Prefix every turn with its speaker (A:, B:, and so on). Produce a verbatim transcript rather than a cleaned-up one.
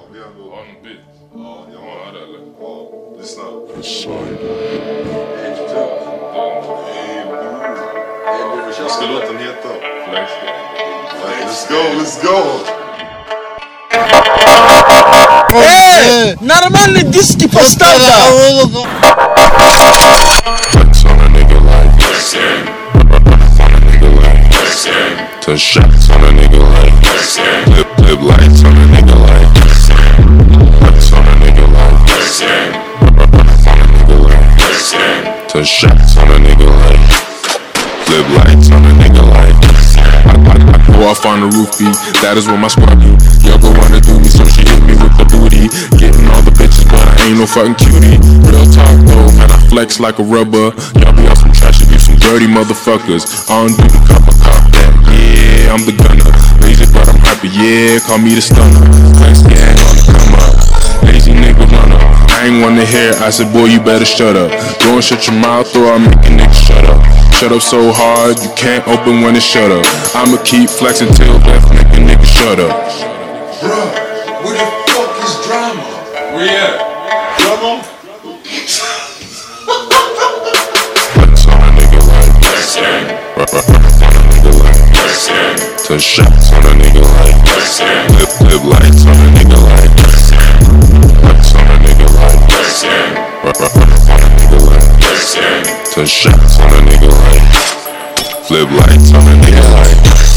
A: vi ändå...
B: Har någon bit?
A: Ja, jag
B: Har
A: har
B: det eller?
A: Ja, lyssna.
C: Poseidon.
A: Helt klart. Hey, bror. Hey, bror, vad ska låten heta?
B: Flex gang.
A: Let's go, let's go!
D: Эй, нормальный диски поставь,
C: Flex on a nigga like flex gang. On a nigga like flex gang. Touch shots on a nigga like flex gang. Flip, flip lights on a nigga like flex gang. Flex on a nigga like flex gang. On a nigga like flex gang. Touch shots on a nigga like flip lights on a nigga like I, I, I go off on the roof beat, that is what my squad do. Yo go wanna do me, so she hit me with the booty. Getting all the bitches, but I ain't no fucking cutie. Real talk though, man, I flex like a rubber. Y'all be on some trash, you be some dirty motherfuckers. I don't do the cup, I cop that, yeah, I'm the gunner. Lazy but I'm hyper, yeah, call me the stunner. Flex gang on the come up, lazy nigga runner. I ain't wanna hear, I said boy you better shut up. Go and shut your mouth or I'll make a nigga shut up. Shut up so hard, you can't open when it's shut up. I'ma keep flexing till death, make a nigga shut up.
A: Bruh, where the fuck is Drama?
B: Where you at?
A: Drama?
C: Flex on a nigga like flex gang. On a nigga like flex gang. Touch shots on a nigga like flex gang. Flip, flip lights on a nigga like flex gang. Flex on a nigga like flex gang. On a nigga like flex gang. Touch shots on a nigga like flip lights on a nigga like